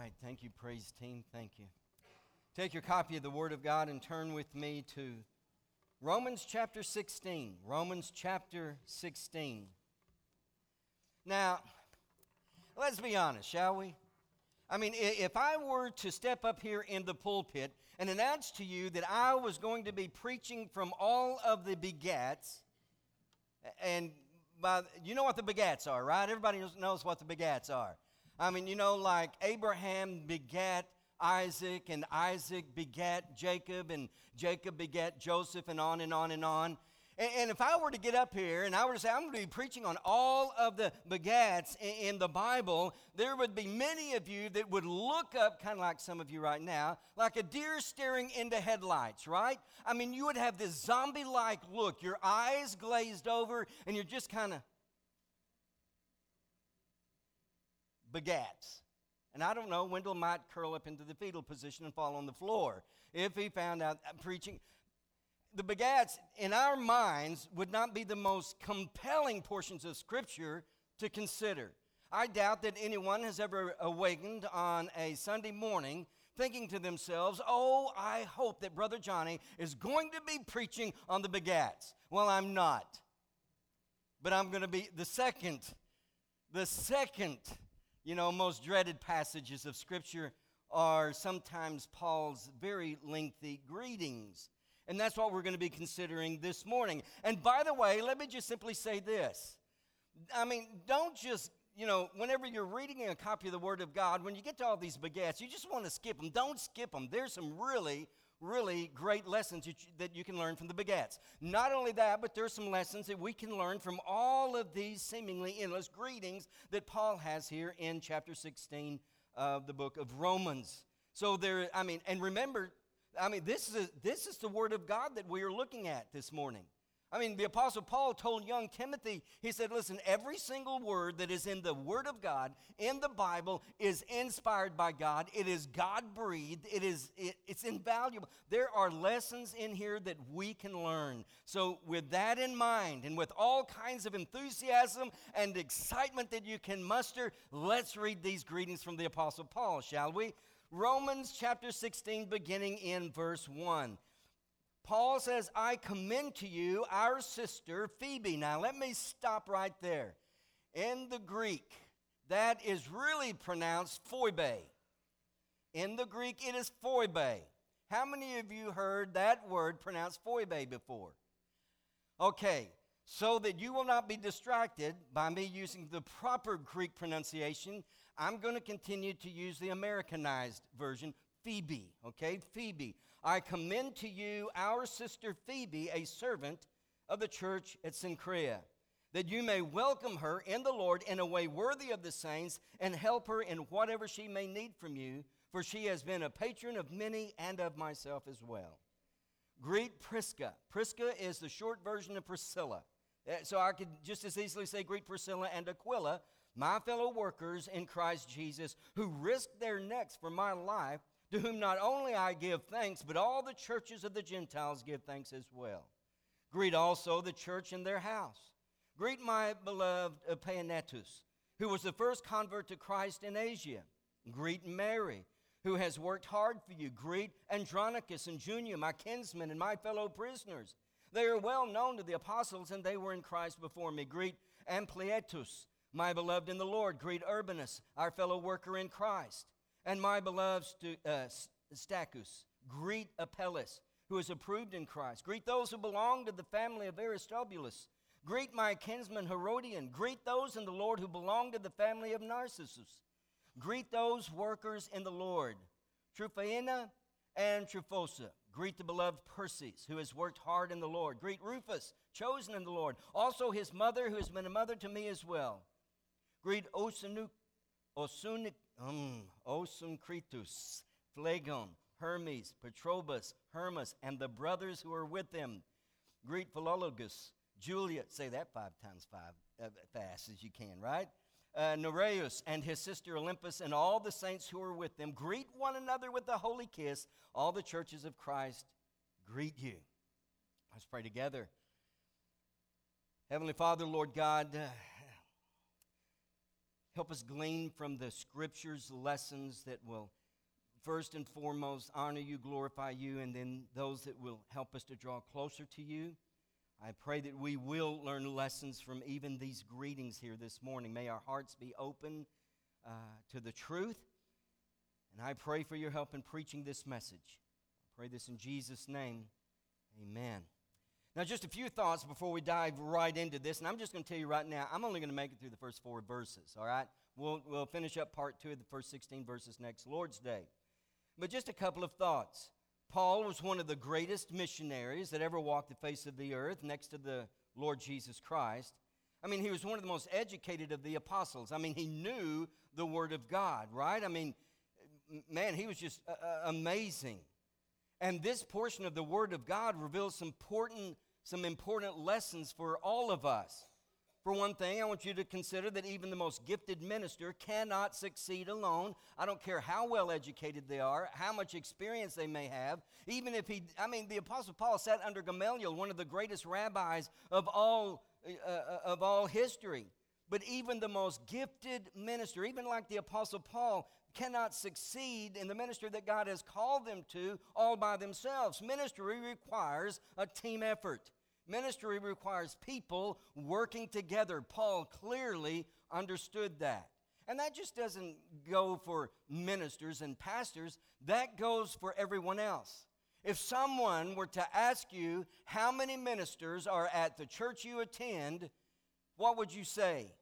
right. Thank you, praise team. Thank you. Take your copy of the Word of God and turn with me to Romans chapter 16. Romans chapter 16. Now, let's be honest, shall we? I mean, if I were to step up here in the pulpit and announce to you that I was going to be preaching from all of the begats, and you know what the begats are, right? Everybody knows what the begats are. I mean, you know, like Abraham begat Isaac, and Isaac begat Jacob, and Jacob begat Joseph, and on and on and on. And if I were to get up here and I were to say I'm going to be preaching on all of the begats in the Bible, there would be many of you that would look up, kind of like some of you right now, like a deer staring into headlights, right? I mean, you would have this zombie-like look, your eyes glazed over, and you're just kind of begats. And I don't know, Wendell might curl up into the fetal position and fall on the floor if he found out preaching. The begats, in our minds, would not be the most compelling portions of Scripture to consider. I doubt that anyone has ever awakened on a Sunday morning thinking to themselves, oh, I hope that Brother Johnny is going to be preaching on the begats. Well, I'm not. But I'm going to be the second, most dreaded passages of Scripture are sometimes Paul's very lengthy greetings. And that's what we're going to be considering this morning. And by the way, let me just simply say this. I mean, don't just, whenever you're reading a copy of the Word of God, when you get to all these begats, you just want to skip them. Don't skip them. There's some really, really great lessons that you can learn from the begats. Not only that, but there's some lessons that we can learn from all of these seemingly endless greetings that Paul has here in chapter 16 of the book of Romans. So and remember, this is the Word of God that we are looking at this morning. I mean, the Apostle Paul told young Timothy, he said, listen, every single word that is in the Word of God, in the Bible, is inspired by God. It is God-breathed. It's invaluable. There are lessons in here that we can learn. So with that in mind, and with all kinds of enthusiasm and excitement that you can muster, let's read these greetings from the Apostle Paul, shall we? Romans chapter 16, beginning in verse 1. Paul says, I commend to you our sister Phoebe. Now, let me stop right there. In the Greek, that is really pronounced Phoebe. In the Greek, it is Phoebe. How many of you heard that word pronounced Phoebe before? Okay, so that you will not be distracted by me using the proper Greek pronunciation, I'm going to continue to use the Americanized version, Phoebe, okay? Phoebe. I commend to you our sister Phoebe, a servant of the church at Cenchrea, that you may welcome her in the Lord in a way worthy of the saints and help her in whatever she may need from you, for she has been a patron of many and of myself as well. Greet Prisca. Prisca is the short version of Priscilla. So I could just as easily say greet Priscilla and Aquila, my fellow workers in Christ Jesus, who risked their necks for my life, to whom not only I give thanks, but all the churches of the Gentiles give thanks as well. Greet also the church in their house. Greet my beloved Epaenetus, who was the first convert to Christ in Asia. Greet Mary, who has worked hard for you. Greet Andronicus and Junia, my kinsmen and my fellow prisoners. They are well known to the apostles, and they were in Christ before me. Greet Ampliatus, my beloved in the Lord. Greet Urbanus, our fellow worker in Christ. And my beloved Stachys. Greet Apelles, who is approved in Christ. Greet those who belong to the family of Aristobulus. Greet my kinsman Herodian. Greet those in the Lord who belong to the family of Narcissus. Greet those workers in the Lord, Tryphaena and Tryphosa. Greet the beloved Persis, who has worked hard in the Lord. Greet Rufus, chosen in the Lord. Also his mother, who has been a mother to me as well. Greet Osuncritus, Phlegon, Hermes, Petrobus, Hermas, and the brothers who are with them. Greet Philologus, Julia, say that 5 times 5 fast as you can, right? Nereus and his sister Olympus and all the saints who are with them. Greet one another with a holy kiss. All the churches of Christ greet you. Let's pray together. Heavenly Father, Lord God, Help us glean from the Scriptures lessons that will first and foremost honor you, glorify you, and then those that will help us to draw closer to you. I pray that we will learn lessons from even these greetings here this morning. May our hearts be open to the truth. And I pray for your help in preaching this message. I pray this in Jesus' name. Amen. Now, just a few thoughts before we dive right into this. And I'm just going to tell you right now, I'm only going to make it through the first 4 verses, all right? We'll finish up part 2 of the first 16 verses next Lord's Day. But just a couple of thoughts. Paul was one of the greatest missionaries that ever walked the face of the earth next to the Lord Jesus Christ. I mean, he was one of the most educated of the apostles. I mean, he knew the Word of God, right? I mean, man, he was just amazing. And this portion of the Word of God reveals some important lessons for all of us. For one thing, I want you to consider that even the most gifted minister cannot succeed alone. I don't care how well educated they are, how much experience they may have. Even if the Apostle Paul sat under Gamaliel, one of the greatest rabbis of all history. But even the most gifted minister, even like the Apostle Paul, cannot succeed in the ministry that God has called them to all by themselves. Ministry requires a team effort. Ministry requires people working together. Paul clearly understood that. And that just doesn't go for ministers and pastors. That goes for everyone else. If someone were to ask you how many ministers are at the church you attend, what would you say?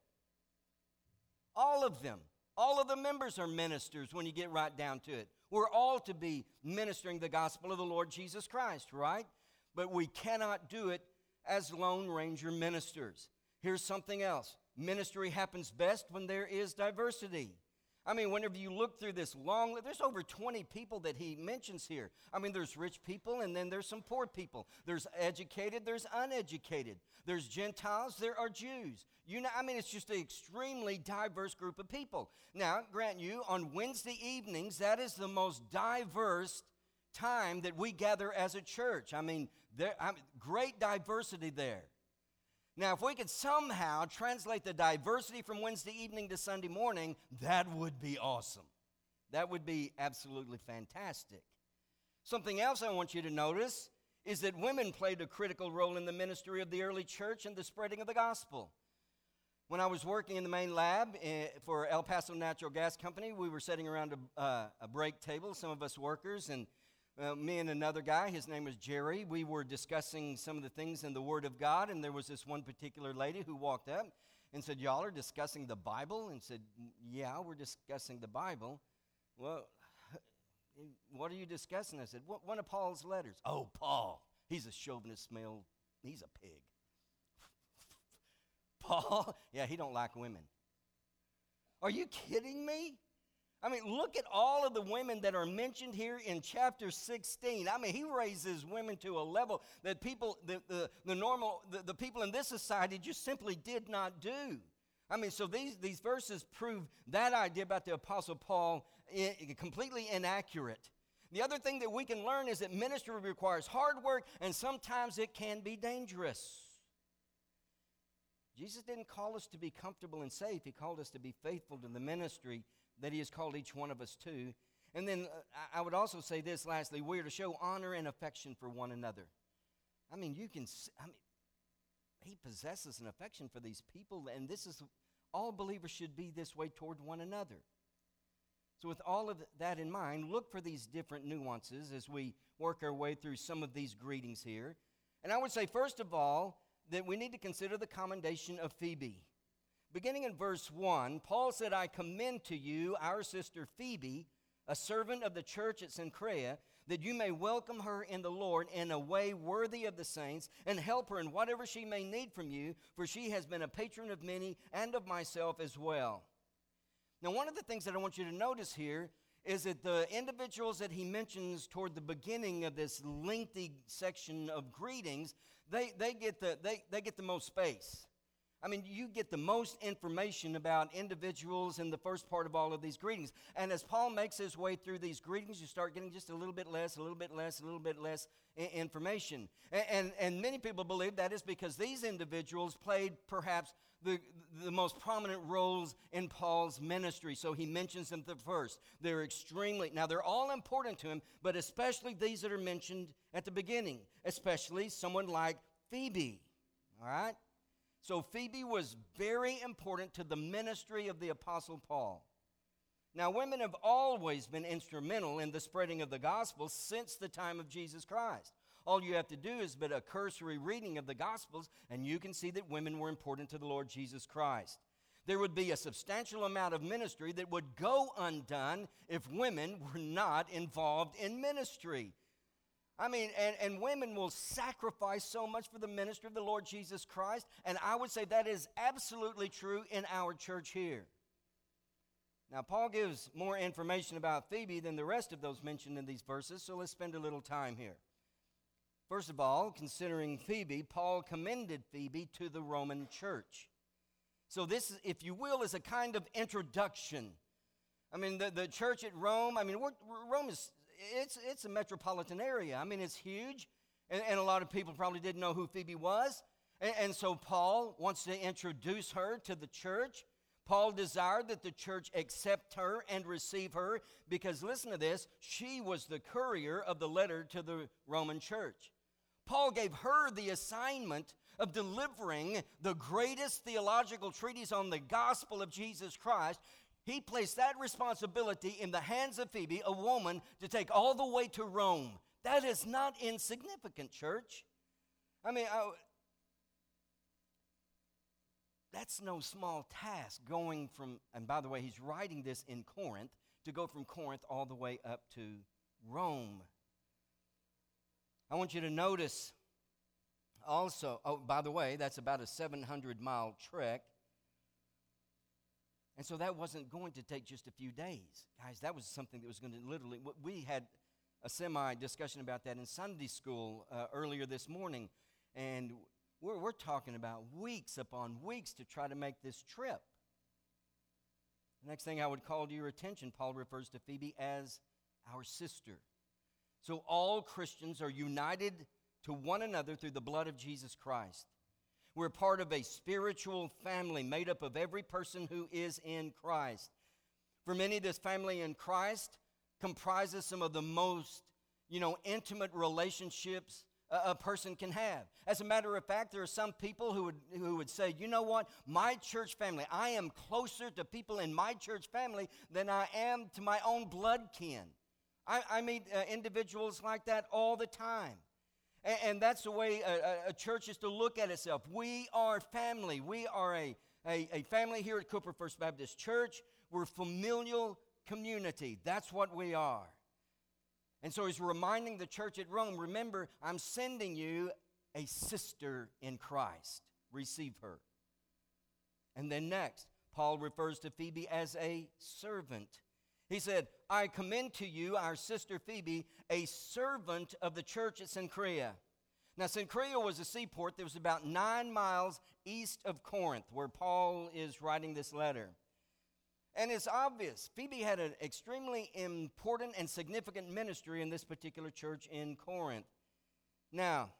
All of them. All of the members are ministers when you get right down to it. We're all to be ministering the gospel of the Lord Jesus Christ, right? But we cannot do it as Lone Ranger ministers. Here's something else. Ministry happens best when there is diversity. I mean, whenever you look through this there's over 20 people that he mentions here. I mean, there's rich people and then there's some poor people. There's educated, there's uneducated. There's Gentiles, there are Jews. It's just an extremely diverse group of people. Now, grant you, on Wednesday evenings, that is the most diverse time that we gather as a church. Great diversity there. Now, if we could somehow translate the diversity from Wednesday evening to Sunday morning, that would be awesome. That would be absolutely fantastic. Something else I want you to notice is that women played a critical role in the ministry of the early church and the spreading of the gospel. When I was working in the main lab for El Paso Natural Gas Company, we were sitting around a break table, some of us workers, and me and another guy, his name was Jerry, we were discussing some of the things in the Word of God, and there was this one particular lady who walked up and said, "Y'all are discussing the Bible?" And said, "Yeah, we're discussing the Bible." "Well, what are you discussing?" I said, "One of Paul's letters." "Oh, Paul, he's a chauvinist male. He's a pig." "Paul? Yeah, he don't like women." Are you kidding me? I mean, look at all of the women that are mentioned here in chapter 16. I mean, he raises women to a level that people, the people in this society just simply did not do. I mean, so these verses prove that idea about the Apostle Paul completely inaccurate. The other thing that we can learn is that ministry requires hard work, and sometimes it can be dangerous. Jesus didn't call us to be comfortable and safe. He called us to be faithful to the ministry that he has called each one of us to. And then I would also say this lastly, we are to show honor and affection for one another. He possesses an affection for these people, and all believers should be this way toward one another. So with all of that in mind, look for these different nuances as we work our way through some of these greetings here. And I would say, first of all, that we need to consider the commendation of Phoebe. Beginning in verse 1, Paul said, "I commend to you our sister Phoebe, a servant of the church at Cenchrea, that you may welcome her in the Lord in a way worthy of the saints, and help her in whatever she may need from you, for she has been a patron of many and of myself as well." Now, one of the things that I want you to notice here is that the individuals that he mentions toward the beginning of this lengthy section of greetings, they get the most space. I mean, you get the most information about individuals in the first part of all of these greetings. And as Paul makes his way through these greetings, you start getting just a little bit less information. And many people believe that is because these individuals played perhaps the most prominent roles in Paul's ministry, so he mentions them first. They're all important to him, but especially these that are mentioned at the beginning, especially someone like Phoebe, all right? So Phoebe was very important to the ministry of the Apostle Paul. Now, women have always been instrumental in the spreading of the gospel since the time of Jesus Christ. All you have to do is but a cursory reading of the Gospels, and you can see that women were important to the Lord Jesus Christ. There would be a substantial amount of ministry that would go undone if women were not involved in ministry. I mean, and women will sacrifice so much for the ministry of the Lord Jesus Christ, and I would say that is absolutely true in our church here. Now, Paul gives more information about Phoebe than the rest of those mentioned in these verses, so let's spend a little time here. First of all, considering Phoebe, Paul commended Phoebe to the Roman church. So this, if you will, is a kind of introduction. I mean, the church at Rome, I mean, Rome is, it's a metropolitan area. I mean, it's huge, and a lot of people probably didn't know who Phoebe was. And so Paul wants to introduce her to the church. Paul desired that the church accept her and receive her because, listen to this, she was the courier of the letter to the Roman church. Paul gave her the assignment of delivering the greatest theological treatise on the gospel of Jesus Christ. He placed that responsibility in the hands of Phoebe, a woman, to take all the way to Rome. That is not insignificant, church. I mean, that's no small task going from, and by the way, he's writing this in Corinth, to go from Corinth all the way up to Rome. I want you to notice also, by the way, that's about a 700-mile trek. And so that wasn't going to take just a few days. Guys, that was something that was going to literally, we had a semi-discussion about that in Sunday school earlier this morning. And we're talking about weeks upon weeks to try to make this trip. The next thing I would call to your attention, Paul refers to Phoebe as our sister. So all Christians are united to one another through the blood of Jesus Christ. We're part of a spiritual family made up of every person who is in Christ. For many, this family in Christ comprises some of the most, intimate relationships a person can have. As a matter of fact, there are some people who would say, you know what, my church family, I am closer to people in my church family than I am to my own blood kin. I meet individuals like that all the time. And that's the way a church is to look at itself. We are family. We are a family here at Cooper First Baptist Church. We're familial community. That's what we are. And so he's reminding the church at Rome, remember, I'm sending you a sister in Christ. Receive her. And then next, Paul refers to Phoebe as a servant. He said, I commend to you our sister Phoebe, a servant of the church at Cenchrea. Now, Cenchrea was a seaport that was about 9 miles east of Corinth, where Paul is writing this letter. And it's obvious, Phoebe had an extremely important and significant ministry in this particular church in Corinth. Now,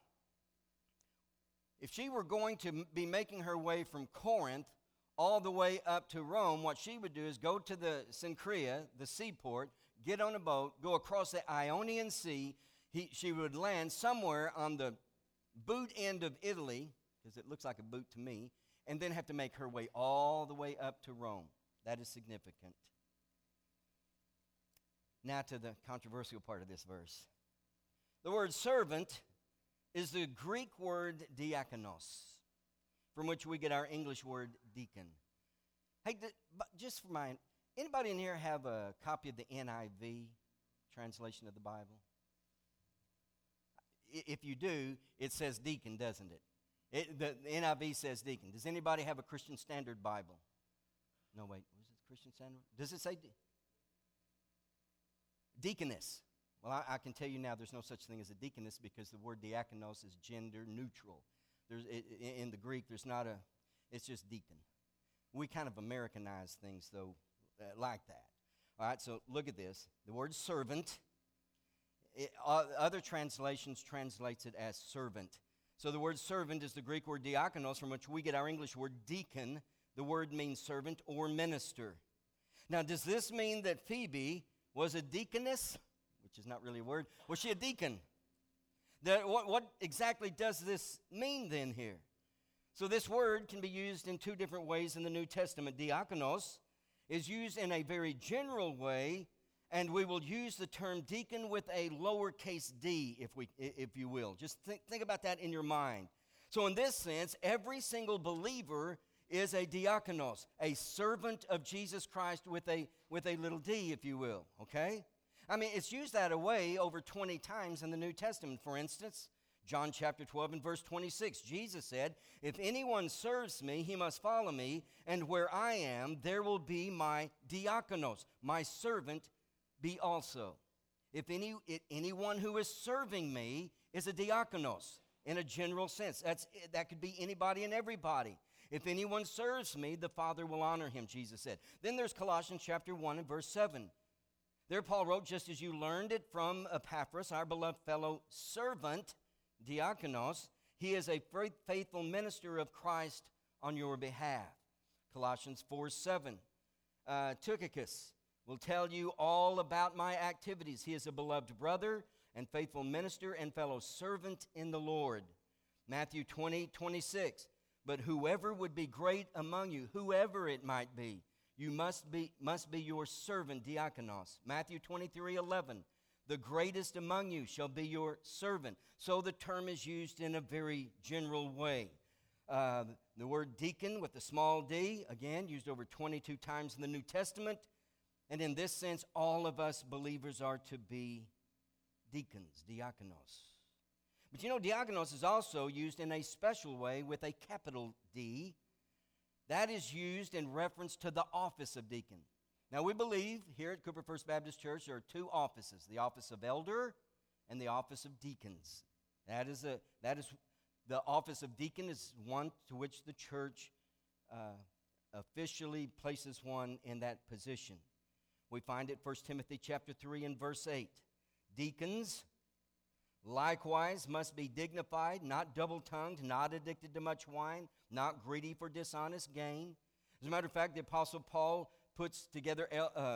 if she were going to be making her way from Corinth all the way up to Rome, what she would do is go to the Cenchrea, the seaport, get on a boat, go across the Ionian Sea. She would land somewhere on the boot end of Italy, because it looks like a boot to me, and then have to make her way all the way up to Rome. That is significant. Now to the controversial part of this verse. The word servant is the Greek word diakonos, from which we get our English word deacon. Hey, just for mine, anybody in here have a copy of the NIV translation of the Bible? If you do, it says deacon, doesn't it? The NIV says deacon. Does anybody have a Christian Standard Bible? No, wait, was it Christian Standard? Does it say deaconess? Well, I can tell you now there's no such thing as a deaconess because the word diakonos is gender neutral. In the Greek, it's just deacon. We kind of Americanize things, though, like that. All right, so look at this. The word servant, other translations translates it as servant. So the word servant is the Greek word diakonos, from which we get our English word deacon. The word means servant or minister. Now, does this mean that Phoebe was a deaconess? Which is not really a word. Was she a deacon? What exactly does this mean then here? So this word can be used in two different ways in the New Testament. Diakonos is used in a very general way, and we will use the term deacon with a lowercase d, if you will. Just think about that in your mind. So in this sense, every single believer is a diakonos, a servant of Jesus Christ with a little d, if you will, okay? I mean, it's used that way over 20 times in the New Testament. For instance, John chapter 12 and verse 26, Jesus said, "If anyone serves me, he must follow me, and where I am, there will be my diakonos, my servant be also." If anyone who is serving me is a diakonos in a general sense. That could be anybody and everybody. If anyone serves me, the Father will honor him, Jesus said. Then there's Colossians chapter 1 and verse 7. There Paul wrote, "Just as you learned it from Epaphras, our beloved fellow servant, diakonos, he is a faithful minister of Christ on your behalf." Colossians 4:7. Tychicus will tell you all about my activities. He is a beloved brother and faithful minister and fellow servant in the Lord. Matthew 20:26. But whoever would be great among you, whoever it might be, you must be your servant, diakonos. Matthew 23:11. The greatest among you shall be your servant. So the term is used in a very general way. The word deacon with the small d, again, used over 22 times in the New Testament. And in this sense, all of us believers are to be deacons, diakonos. But you know, diakonos is also used in a special way with a capital D. That is used in reference to the office of deacon. Now, we believe here at Cooper First Baptist Church there are two offices, the office of elder and the office of deacons. That is the office of deacon is one to which the church officially places one in that position. We find it 1 Timothy chapter 3 and verse 8. Deacons likewise must be dignified, not double-tongued, not addicted to much wine, not greedy for dishonest gain. As a matter of fact, the Apostle Paul puts together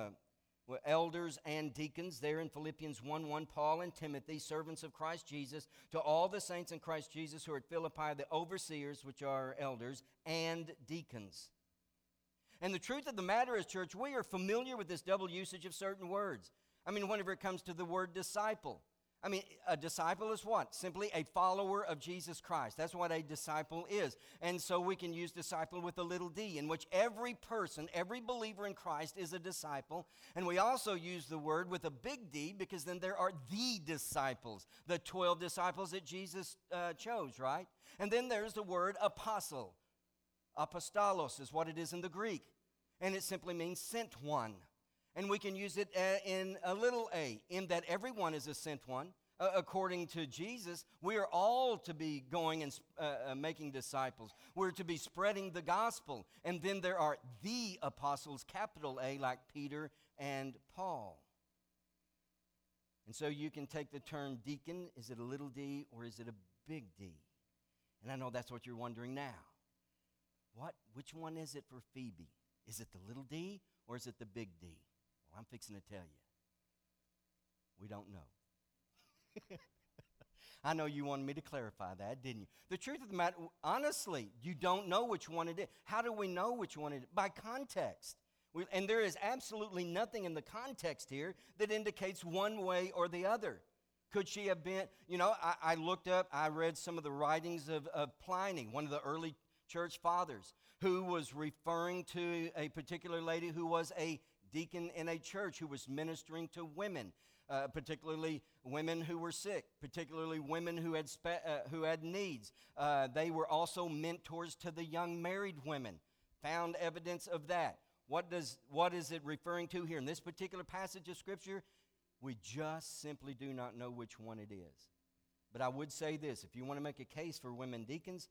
elders and deacons there in Philippians 1:1, Paul and Timothy, servants of Christ Jesus, to all the saints in Christ Jesus who are at Philippi, the overseers, which are elders, and deacons. And the truth of the matter is, church, we are familiar with this double usage of certain words. I mean, whenever it comes to the word disciple, I mean, a disciple is what? Simply a follower of Jesus Christ. That's what a disciple is. And so we can use disciple with a little d, in which every person, every believer in Christ is a disciple. And we also use the word with a big D because then there are the disciples, the 12 disciples that Jesus chose, right? And then there's the word apostle. Apostolos is what it is in the Greek. And it simply means sent one. And we can use it in a little a, in that everyone is a sent one. According to Jesus, we are all to be going and making disciples. We're to be spreading the gospel. And then there are the apostles, capital A, like Peter and Paul. And so you can take the term deacon, is it a little d or is it a big D? And I know that's what you're wondering now. Which one is it for Phoebe? Is it the little d or is it the big D? Well, I'm fixing to tell you. We don't know. I know you wanted me to clarify that, didn't you? The truth of the matter, honestly, you don't know which one it is. How do we know which one it is? By context. And there is absolutely nothing in the context here that indicates one way or the other. Could she have been, I looked up, I read some of the writings of Pliny, one of the early church fathers, who was referring to a particular lady who was a deacon in a church who was ministering to women, particularly women who were sick, particularly women who had needs. They were also mentors to the young married women. Found evidence of that. What is it referring to here in this particular passage of Scripture? We just simply do not know which one it is. But I would say this, if you want to make a case for women deacons,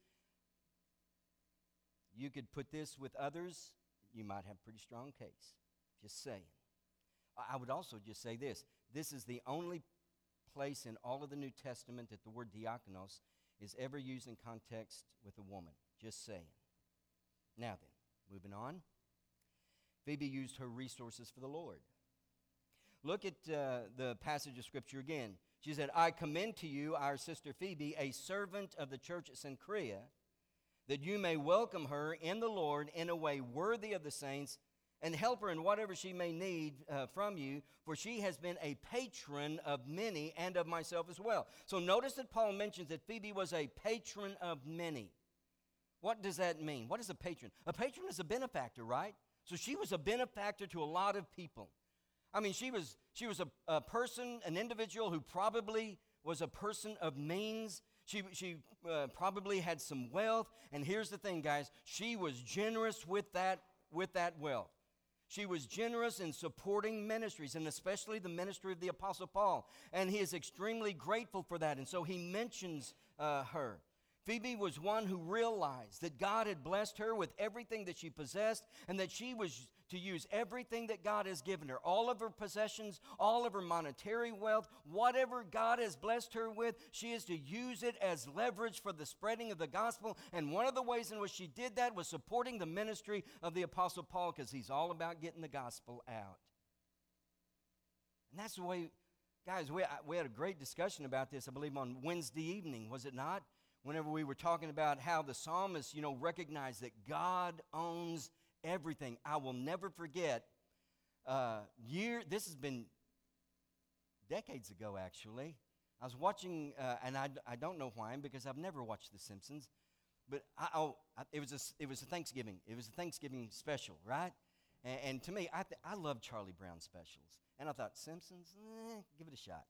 you could put this with others, you might have a pretty strong case. Just saying. I would also just say this. This is the only place in all of the New Testament that the word diakonos is ever used in context with a woman. Just saying. Now then, moving on. Phoebe used her resources for the Lord. Look at the passage of Scripture again. She said, I commend to you our sister Phoebe, a servant of the church at Cenchrea, that you may welcome her in the Lord in a way worthy of the saints, and help her in whatever she may need from you, for she has been a patron of many and of myself as well. So notice that Paul mentions that Phoebe was a patron of many. What does that mean? What is a patron? A patron is a benefactor, right? So she was a benefactor to a lot of people. I mean, she was a person, an individual who probably was a person of means. She probably had some wealth. And here's the thing, guys. She was generous with that wealth. She was generous in supporting ministries, and especially the ministry of the Apostle Paul. And he is extremely grateful for that. And so he mentions her. Phoebe was one who realized that God had blessed her with everything that she possessed, and that she was to use everything that God has given her, all of her possessions, all of her monetary wealth, whatever God has blessed her with, she is to use it as leverage for the spreading of the gospel. And one of the ways in which she did that was supporting the ministry of the Apostle Paul, because he's all about getting the gospel out. And that's the way, guys, we had a great discussion about this, I believe, on Wednesday evening, was it not? Whenever we were talking about how the psalmist, recognized that God owns everything. I will never forget, this has been decades ago, actually. I was watching, and I don't know why, because I've never watched The Simpsons, but it was a Thanksgiving. It was a Thanksgiving special, right? And to me, I love Charlie Brown specials. And I thought, Simpsons, give it a shot.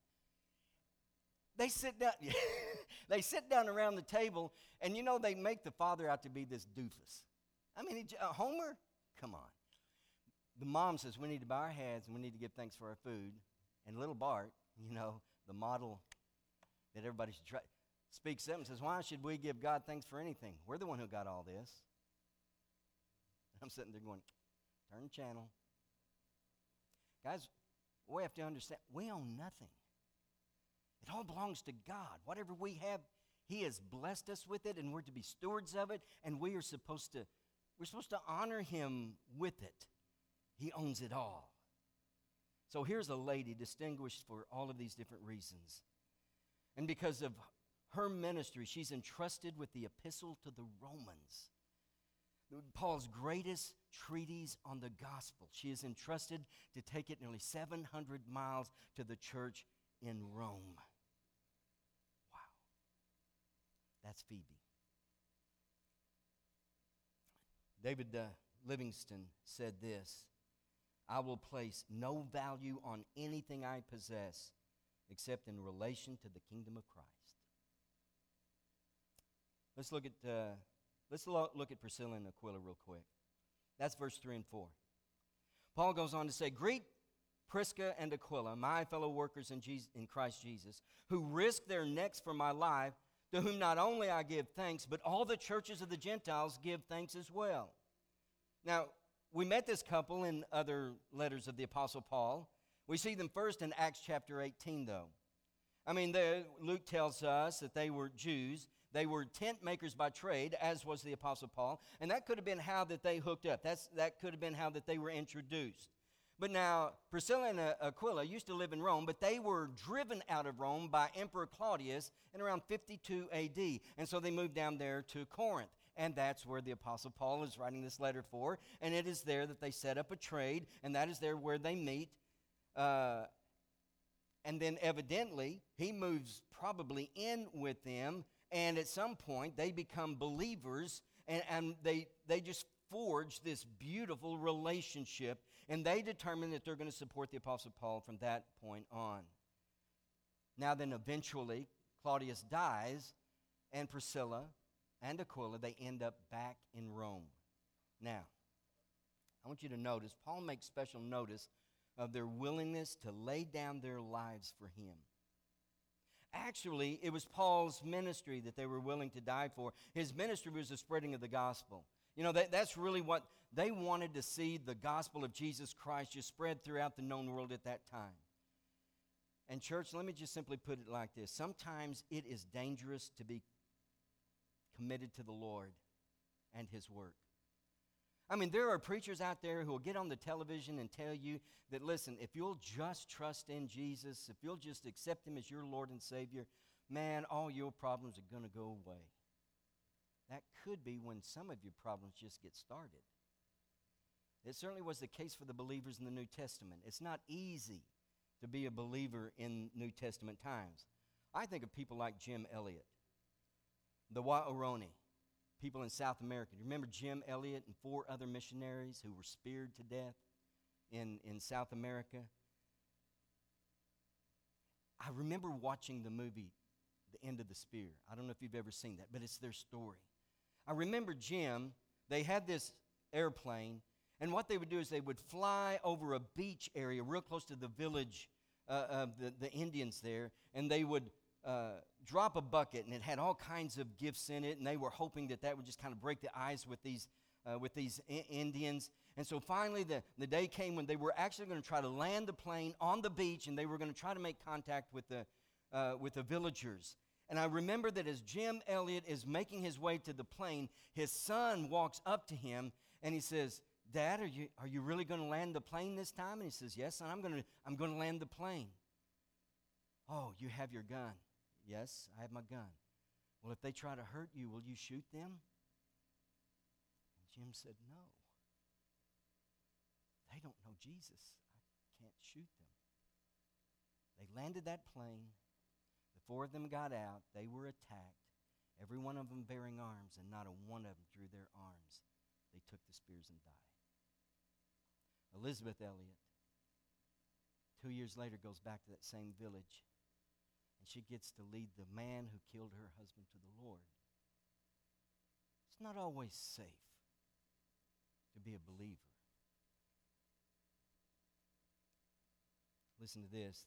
They sit down. They sit down around the table, and they make the father out to be this doofus. I mean, Homer, come on. The mom says we need to bow our heads and we need to give thanks for our food. And little Bart, the model that everybody should try, speaks up and says, why should we give God thanks for anything? We're the one who got all this. I'm sitting there going, turn the channel. Guys, we have to understand, we own nothing. It all belongs to God. Whatever we have, He has blessed us with it, and we're to be stewards of it, and we're supposed to honor Him with it. He owns it all. So here's a lady distinguished for all of these different reasons. And because of her ministry, she's entrusted with the epistle to the Romans, Paul's greatest treatise on the gospel. She is entrusted to take it nearly 700 miles to the church in Rome. That's Phoebe. David Livingston said this, I will place no value on anything I possess except in relation to the kingdom of Christ. Let's look at Priscilla and Aquila real quick. That's verse 3 and 4. Paul goes on to say, greet Prisca and Aquila, my fellow workers in Christ Jesus, who risked their necks for my life, to whom not only I give thanks, but all the churches of the Gentiles give thanks as well. Now, we met this couple in other letters of the Apostle Paul. We see them first in Acts chapter 18, though. I mean, Luke tells us that they were Jews. They were tent makers by trade, as was the Apostle Paul. And that could have been how that they hooked up. That could have been how that they were introduced. But now, Priscilla and Aquila used to live in Rome, but they were driven out of Rome by Emperor Claudius in around 52 AD. And so they moved down there to Corinth. And that's where the Apostle Paul is writing this letter for. And it is there that they set up a trade, and that is there where they meet. And then evidently, he moves probably in with them, and at some point they become believers, and they just forge this beautiful relationship, and they determine that they're going to support the Apostle Paul from that point on. Now then, eventually, Claudius dies, and Priscilla and Aquila, they end up back in Rome. Now, I want you to notice, Paul makes special notice of their willingness to lay down their lives for him. Actually, it was Paul's ministry that they were willing to die for. His ministry was the spreading of the gospel. That's really what they wanted to see, the gospel of Jesus Christ just spread throughout the known world at that time. And church, let me just simply put it like this. Sometimes it is dangerous to be committed to the Lord and His work. I mean, there are preachers out there who will get on the television and tell you that, listen, if you'll just trust in Jesus, if you'll just accept Him as your Lord and Savior, man, all your problems are going to go away. That could be when some of your problems just get started. It certainly was the case for the believers in the New Testament. It's not easy to be a believer in New Testament times. I think of people like Jim Elliot, the Waorani, people in South America. Do you remember Jim Elliot and 4 other missionaries who were speared to death in South America? I remember watching the movie, The End of the Spear. I don't know if you've ever seen that, but it's their story. I remember Jim, they had this airplane, and what they would do is they would fly over a beach area real close to the village of the Indians there, and they would drop a bucket, and it had all kinds of gifts in it, and they were hoping that that would just kind of break the ice with these Indians. And so finally the day came when they were actually going to try to land the plane on the beach, and they were going to try to make contact with the villagers. And I remember that as Jim Elliot is making his way to the plane, his son walks up to him, and he says, "Dad, are you really going to land the plane this time?" And he says, "Yes, son, I'm going to land the plane." "Oh, you have your gun." "Yes, I have my gun." "Well, if they try to hurt you, will you shoot them?" And Jim said, "No. They don't know Jesus. I can't shoot them." They landed that plane. The 4 of them got out. They were attacked, every one of them bearing arms, and not a one of them drew their arms. They took the spears and died. Elizabeth Elliot, 2 years later, goes back to that same village, and she gets to lead the man who killed her husband to the Lord. It's not always safe to be a believer. Listen to this.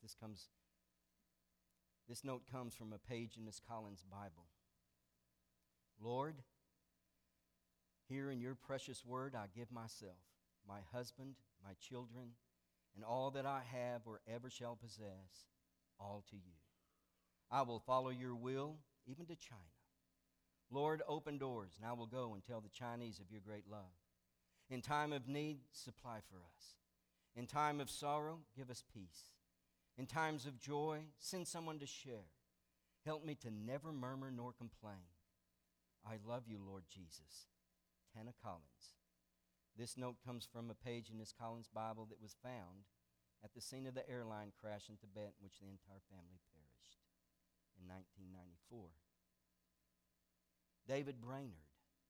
This note comes from a page in Miss Collins' Bible. "Lord, here in your precious word I give myself, my husband, my children, and all that I have or ever shall possess, all to you. I will follow your will, even to China. Lord, open doors, and I will go and tell the Chinese of your great love. In time of need, supply for us. In time of sorrow, give us peace. In times of joy, send someone to share. Help me to never murmur nor complain. I love you, Lord Jesus. Tana Collins." This note comes from a page in Miss Collins' Bible that was found at the scene of the airline crash in Tibet, in which the entire family perished in 1994. David Brainerd,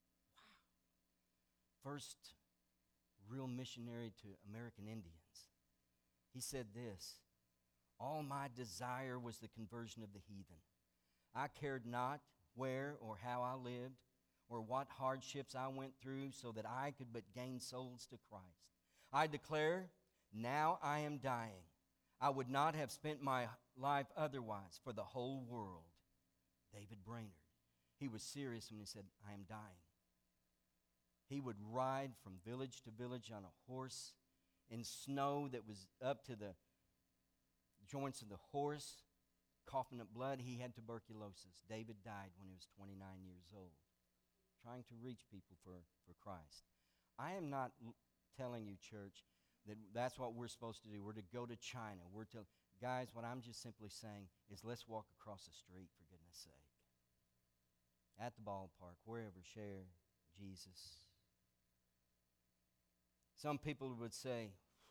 first real missionary to American Indians. He said this, "All my desire was the conversion of the heathen. I cared not where or how I lived, or what hardships I went through, so that I could but gain souls to Christ. I declare, now I am dying. I would not have spent my life otherwise for the whole world." David Brainerd. He was serious when he said, "I am dying." He would ride from village to village on a horse in snow that was up to the joints of the horse, coughing up blood. He had tuberculosis. David died when he was 29 years old, trying to reach people for Christ. I am not telling you, church, that that's what we're supposed to do. We're to go to China. Guys, what I'm just simply saying is let's walk across the street, for goodness sake. At the ballpark, wherever, share Jesus. Some people would say,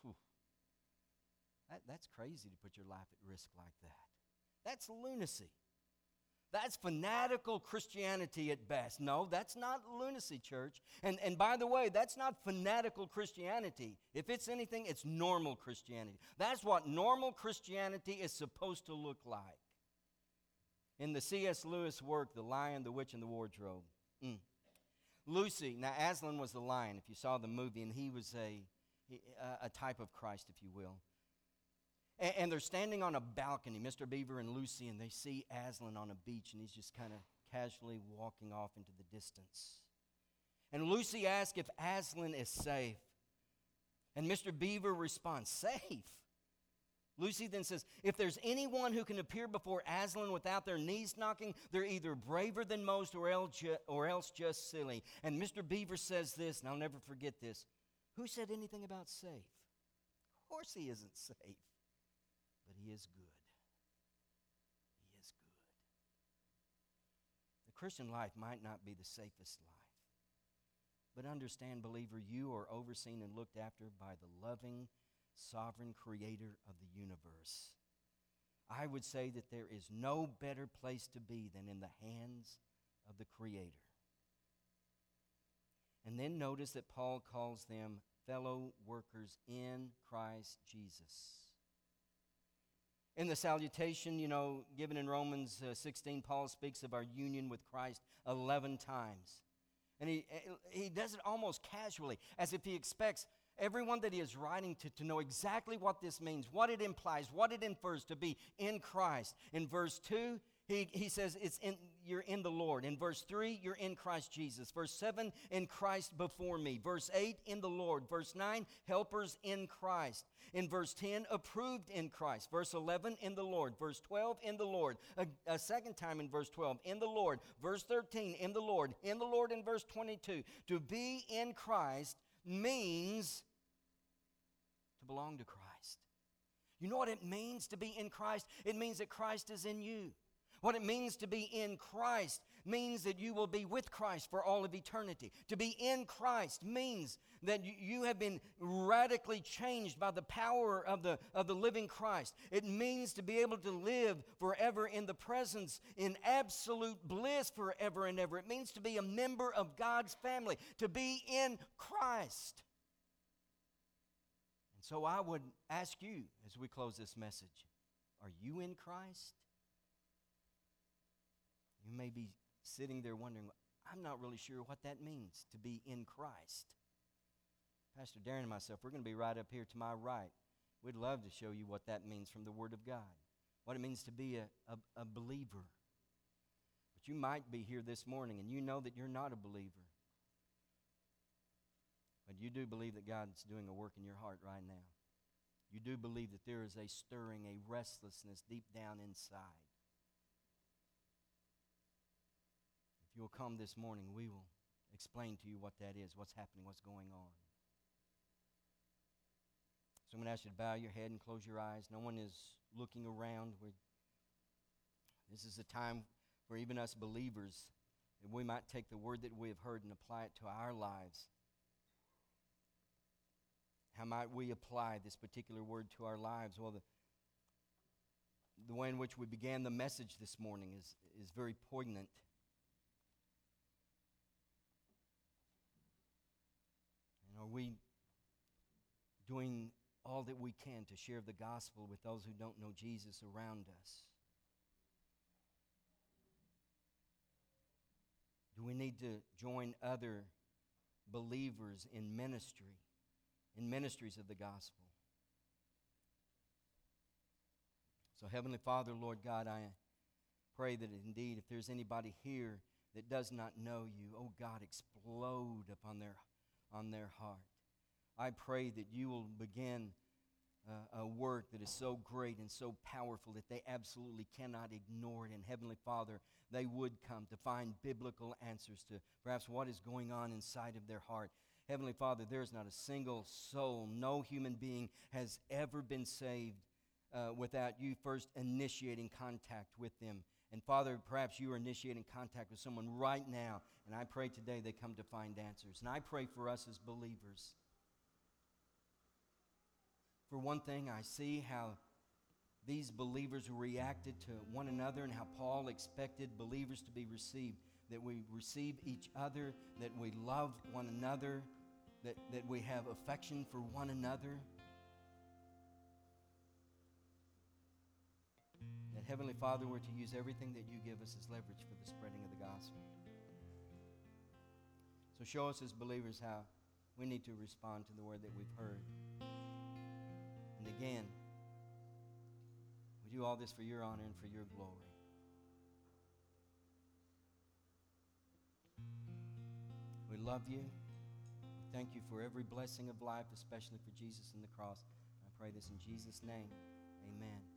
that's crazy to put your life at risk like that. That's lunacy. That's fanatical Christianity at best. No, that's not lunacy, church. And by the way, that's not fanatical Christianity. If it's anything, it's normal Christianity. That's what normal Christianity is supposed to look like. In the C.S. Lewis work, The Lion, the Witch, and the Wardrobe, Lucy, now Aslan was the lion, if you saw the movie, and he was a type of Christ, if you will. And they're standing on a balcony, Mr. Beaver and Lucy, and they see Aslan on a beach, and he's just kind of casually walking off into the distance. And Lucy asks if Aslan is safe. And Mr. Beaver responds, "Safe? Lucy then says, if there's anyone who can appear before Aslan without their knees knocking, they're either braver than most or else just silly. And Mr. Beaver says this, and I'll never forget this. Who said anything about safe? Of course he isn't safe, but he is good. He is good. The Christian life might not be the safest life, but understand, believer, you are overseen and looked after by the loving, sovereign creator of the universe. I would say that there is no better place to be than in the hands of the Creator. And then notice that Paul calls them fellow workers in Christ Jesus. In the salutation, given in Romans 16, Paul speaks of our union with Christ 11 times. And he does it almost casually, as if he expects everyone that he is writing to know exactly what this means, what it implies, what it infers to be in Christ. In verse 2, he says you're in the Lord. In verse 3, you're in Christ Jesus. Verse 7, in Christ before me. Verse 8, in the Lord. Verse 9, helpers in Christ. In verse 10, approved in Christ. Verse 11, in the Lord. Verse 12, in the Lord. A second time in verse 12, in the Lord. Verse 13, in the Lord. In the Lord in verse 22. To be in Christ means to belong to Christ. You know what it means to be in Christ? It means that Christ is in you. What it means to be in Christ means that you will be with Christ for all of eternity. To be in Christ means that you have been radically changed by the power of the living Christ. It means to be able to live forever in the presence, in absolute bliss forever and ever. It means to be a member of God's family, to be in Christ. And so I would ask you as we close this message, are you in Christ? You may be sitting there wondering, I'm not really sure what that means, to be in Christ. Pastor Darren and myself, we're going to be right up here to my right. We'd love to show you what that means from the Word of God, what it means to be a believer. But you might be here this morning and you know that you're not a believer. But you do believe that God's doing a work in your heart right now. You do believe that there is a stirring, a restlessness deep down inside. If you'll come this morning, we will explain to you what that is, what's happening, what's going on. So I'm going to ask you to bow your head and close your eyes. No one is looking around. This is a time for even us believers that we might take the word that we have heard and apply it to our lives. How might we apply this particular word to our lives? Well, the way in which we began the message this morning is very poignant. And are we doing all that we can to share the gospel with those who don't know Jesus around us? Do we need to join other believers in ministry, in ministries of the gospel? So, Heavenly Father, Lord God, I pray that indeed if there's anybody here that does not know you, oh God, explode upon their heart. I pray that you will begin a work that is so great and so powerful that they absolutely cannot ignore it. And Heavenly Father, they would come to find biblical answers to perhaps what is going on inside of their heart. Heavenly Father, there is not a single soul, no human being has ever been saved without you first initiating contact with them. And Father, perhaps you are initiating contact with someone right now, and I pray today they come to find answers. And I pray for us as believers. For one thing, I see how these believers reacted to one another and how Paul expected believers to be received, that we receive each other, that we love one another, that we have affection for one another. That Heavenly Father, we're to use everything that you give us as leverage for the spreading of the gospel. So show us as believers how we need to respond to the word that we've heard. And again, we do all this for your honor and for your glory. We love you. We thank you for every blessing of life, especially for Jesus and the cross. I pray this in Jesus' name. Amen.